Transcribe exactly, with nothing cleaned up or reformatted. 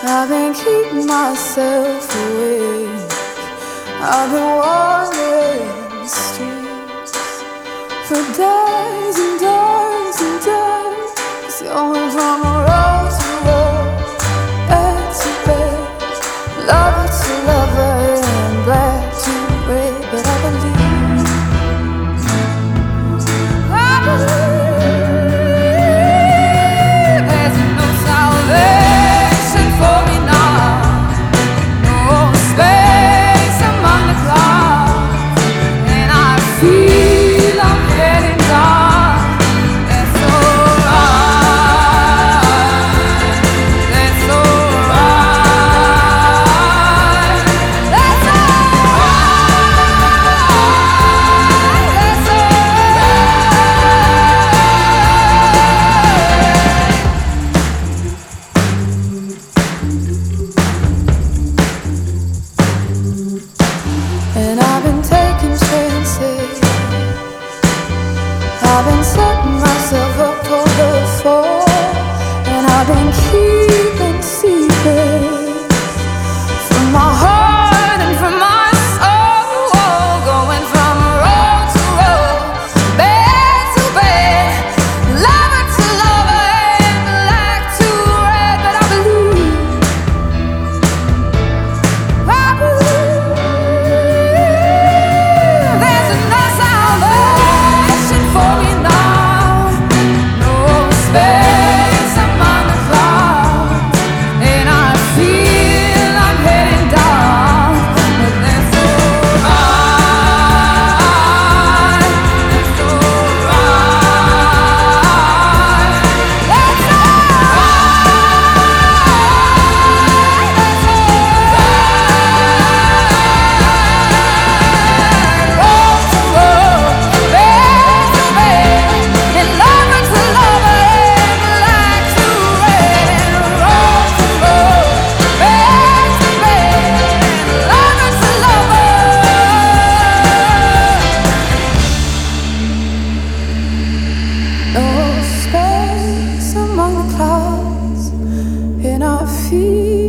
I've been keeping myself awake. I've been wandering the streets for days and days and days, going from road to road, bed to bed, lover to lover, and black to red. But I believe, I believe there's no salvation for me now, no space among the clouds, and I feel I'm heading down. That's alright, that's alright, that's alright, that's alright. And I've been taking chances, I've been setting myself up for the fall, and I've been keeping secrets from my heart and from my soul, going from road to road, bed to bed, lover to lover, and black to red. But I believe, I believe there's no salvation for me now, no space among the clouds, and I feel I'm heading down. But that's alright, that's alright, that's no space among the clouds, and I feel